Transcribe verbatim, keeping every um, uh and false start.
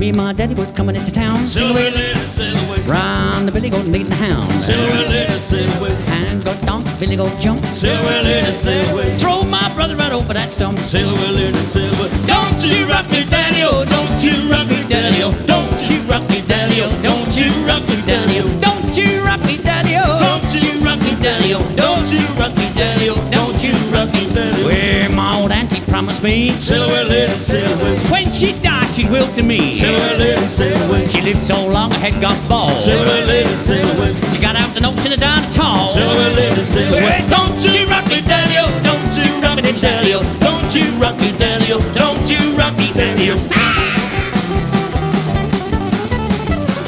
Me and my daddy was coming into town. Silhouette lady, silhouette. Round the Billy Goat leading the hound. Silhouette lady, silhouette. Hand got donk, Billy Goat jump. Silhouette lady, silhouette. Throw my brother right over that stump. Silhouette lady, silhouette. Don't you rock me, daddy, oh, don't you rock me, daddy, oh, don't you rock me, daddy, oh, don't you rock me, daddy, oh, Don't you rock me, daddy, oh. don't you rock me, daddy, oh, don't you rock me, daddy, oh, don't you rock me, daddy, oh. Where my old auntie promised me, Silhouette lady, silhouette. when she died, she'd will to me. Silhouette lady, silhouette. She lived so long, her head got bald. Silhouette lady, silhouette. She got out the notion of dying tall. Silhouette lady, silhouette. Don't you rock me, daddy, oh, don't you rock me, daddy, oh, don't you rock me, daddy, oh, don't you rock me, daddy, oh.